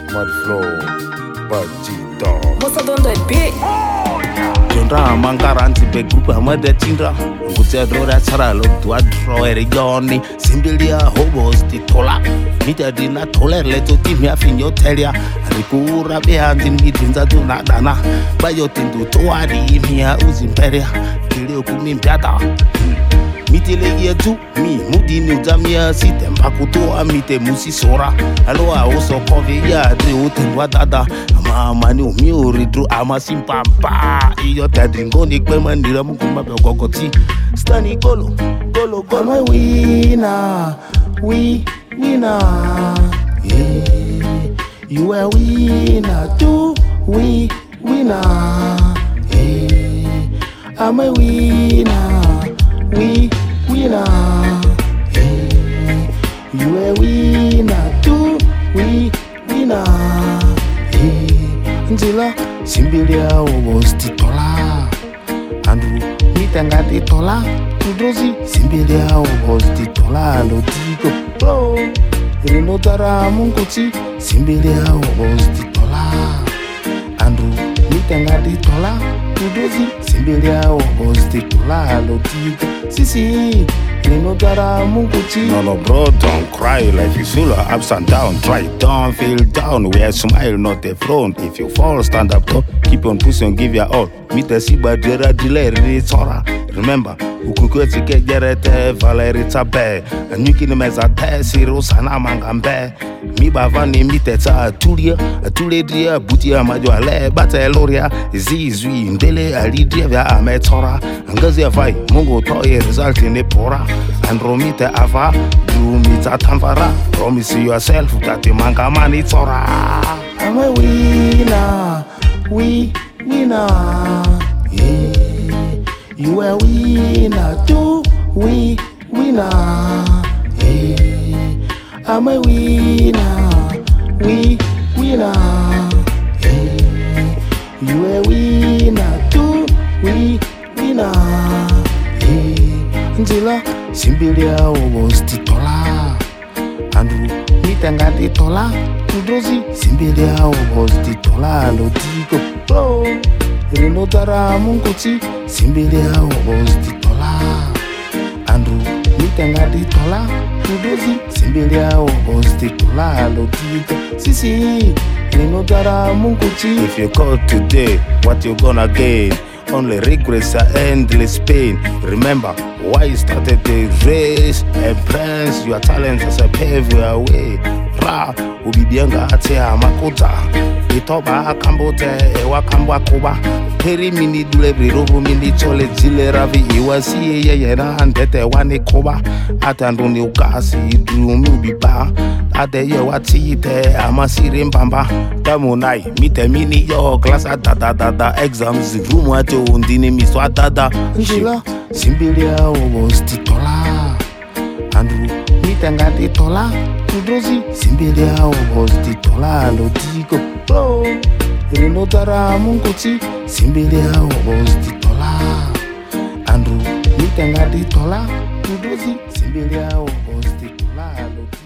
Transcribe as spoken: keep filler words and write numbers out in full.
Mud flow, Bajito. What's up on that beat? Jondra mankaranti be group amade tindra ngutse dora tsara lo dwa troere yoni simbilia hobos ti tola mita dina toler leto timya finyo telia rikura be hanzi ngidinza tuna dana bayo tindu toari mia uzimperia kilio kumimpiata mitile yetu mi mudini utamia sitemba kutoa mite musisora alo aoso kove ya de utendwa dada mama ni umiuri dru ama simpampa iyo tadingoni kwemandira mukuma begogoti stani golo golo golo winner we winner yeah you a winner too we winner yeah I'm a winner we winner yeah you a winner too we winner yeah njila simbilia obos titola andu mitanga titola ndrozi simbilia obos titola lotiko bro rinotara munguti simbilia obos titola andu mitanga titola ndrozi simbilia obos titola lotiko sisi rinotara munguti. No no bro, don't cry. Life is full of ups and downs. Try, don't feel down. We are smile, not a frown. If you fall, stand up tall. Keep on pushing, give your all. Meet the siba dera delay ritora. Remember, ukukwezi ke gerete valeri tabe. And you can meza te siro sana mangambe. Mi bavani miteta atulia, atule dia butia majwale bate loria. Zizwi ndele alidria vya ametora. Ngazi avai mungu toye result in pora. And romite ava do mita tamvara. Promise yourself that the manga mani tora. I'm a winner, we winner, yeah. You a winner too, we winner, yeah. I'm a winner, we winner, yeah. You a winner too, we winner, yeah. Njila simbilia obos titola, andu mitanga titola. Ndrozi simbilia obos titola lotiko bro rinotara munguti simbilia obos titola andu mitanga titola ndrozi simbilia obos titola lotiko sisi rinotara munguti. If you call today, what you gonna gain? Only regrets are endless pain. Remember why you started the race. Embrace your talents as a pave your way. Ra ubibianga ate amakuta itoba akambote ewa kambwa kuba peri mini dule birobu mini chole jile ravi iwasi yeye na andete wani kuba atanduni ukasi drumi biba ade ye watite amasiri mbamba tamunai mite mini yo klasa dada dada exams room ate undini miswa dada njila simbilia obos titola andu mitanga titola ndrozi simbilia obos titola lotiko bro rinotara munguti simbilia obos titola andu mitanga titola ndrozi simbilia obos titola lotiko.